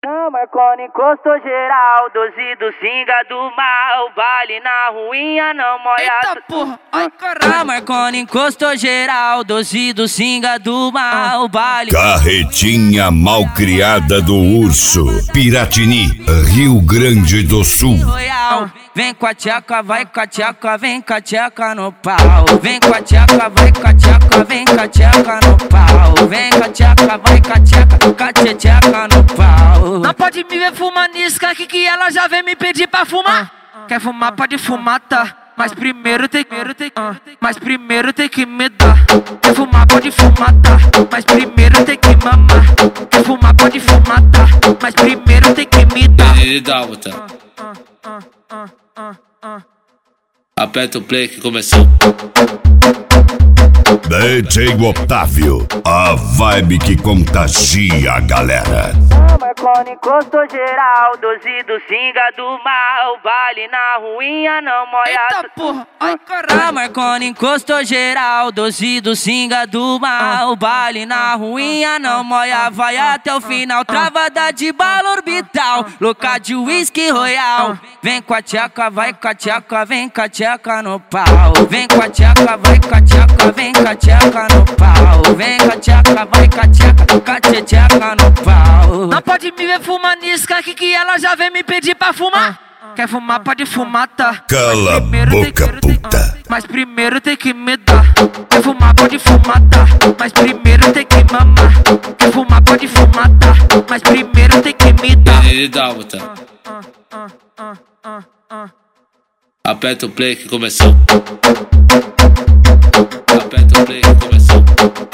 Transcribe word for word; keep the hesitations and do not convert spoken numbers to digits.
A Marconi encostou geral, doze do Singa do Mal, baile na ruinha não molha. Eita porra, ai caralho. A Marconi encostou geral, doze do Singa do Mal, baile. Carretinha malcriada do Urso, Piratini, Rio Grande do Sul. Vem com a tcheca, vai com a tcheca, vem com a tcheca no pau. Vem com a tcheca, vai com a tcheca, vem com a tcheca no pau. Vem com a tcheca, vai com a tcheca, com a tcheca no pau. Não pode me ver fumar nisso, que que ela já vem me pedir pra fumar. Quer fumar, pode fumar, tá? Mas primeiro tem que, uh, mas primeiro tem que me dar. Quer fumar, pode fumar, tá? Mas primeiro tem que mamar. Quer fumar, pode fumar, tá? Mas primeiro tem que me dar. Ele dá outra. Aperta o play que começou. D J Otávio, a vibe que contagia a galera. A Marconi encostou geral, doze do Singa do Mal, baile na ruinha não molha. Eita porra, ai caralho. A Marconi encostou geral, doze do Singa do Mal, baile na ruinha não molha. Vai até o final, travada de bala orbital, louca de whisky royal. Vem com a tcheca, vai com a tcheca, vem com a tcheca no pau. Vem com a tcheca, vai com a tcheca, vem com a tcheca no pau. Vem com a tcheca, vai com a tcheca, com a tcheca no pau. Não pode me ver fumar nisso, que que ela já vem me pedir pra fumar. Quer fumar, pode fumar, tá? Cala a boca, puta. Mas primeiro tem que me dar. Quer fumar, pode fumar, tá? Mas primeiro tem que mamar. Quer fumar, pode fumar, tá? Mas primeiro tem que me dar. Ele dá outra. Aperta o play que começou. Aperta o play que começou.